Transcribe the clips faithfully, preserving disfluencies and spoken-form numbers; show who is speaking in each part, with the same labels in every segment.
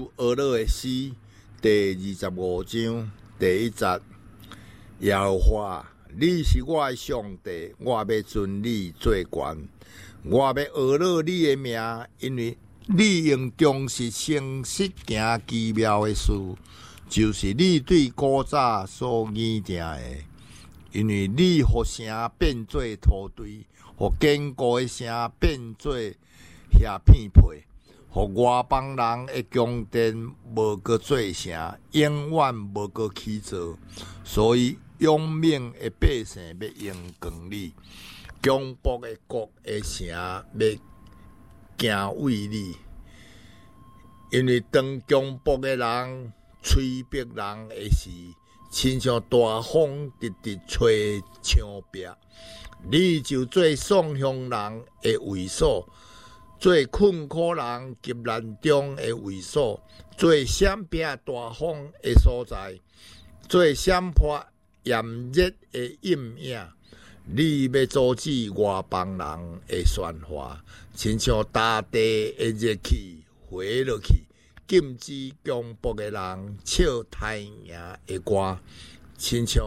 Speaker 1: 俄勒的诗第二十五章第一节：耶和华，你是我的上帝，我要尊你做冠，我要学乐你的名，因为你用忠实诚实行奇妙的事，就是你对古早所拟定的。因为你互城变做土堆，互坚固的城变做瓦片皮，互外邦人的宫殿无搁做城，永远无搁起造。所以勇猛的百姓要用光你，强博的国的城要敬畏你。因为当强博的人催逼人的时，亲像大风直直吹墙壁，你就做丧乡人的位所，做困苦人急难中的位所，做闪避大风的所在，做闪破炎热的阴影。你要阻止外邦人的宣化，亲像大地的热气回落去，禁止强博的人唱太赢的歌，亲像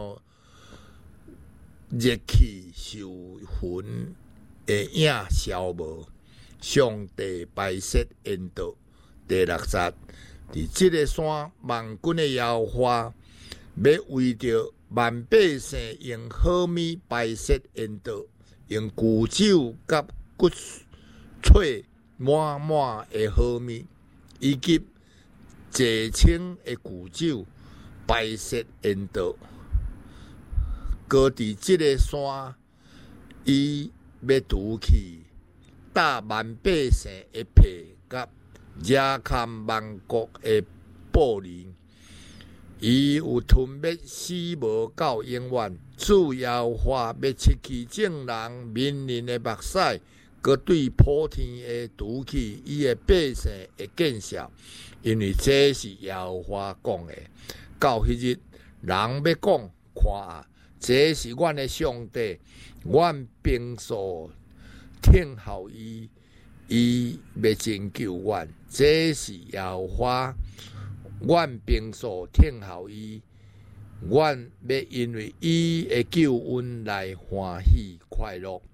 Speaker 1: 热气受云的影消无。上帝排泄引导第六节，伫这个山万军的耶和华，要为着万百姓用好米排泄引导，用旧酒甲骨脆满满的好米，以及济清的旧酒排泄引导。搁伫这个山，伊要除去打万百姓的皮甲惹砍万国的暴力，伊有吞灭死无到永远。主耶和华要切去众人民人的目屎，搁对普天的除去伊的百姓的见笑，因为这是耶和华讲的。到迄日，人要讲看啊，这是阮的上帝，阮平素听候伊，伊要拯救阮。这是耶和华，阮平素听候伊，阮要因为伊的救恩来欢喜快乐。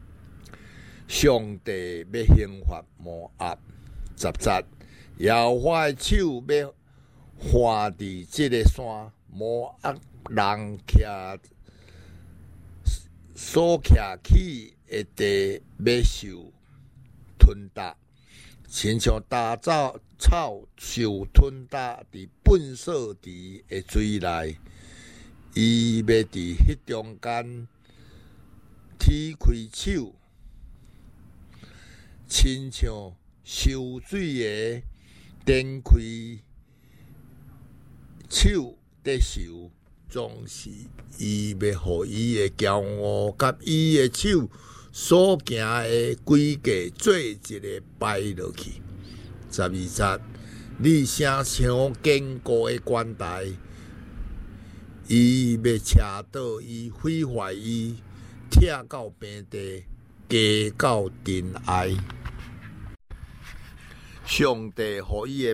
Speaker 1: 上帝要刑罚摩押。十节，耶和华的手要划伫这个山，摩押人徛所徛起的地要受吞踏，亲像大草草受吞踏伫粪扫池的水内。伊要伫迄中间踢开手，亲像受水的展开手在受，总是伊要互伊的骄傲甲伊的手所行的规矩做一个败落去。十二节，你声像坚固的关台，伊要车倒伊，毁坏伊，拆到平地，加到尘埃。上帝互伊的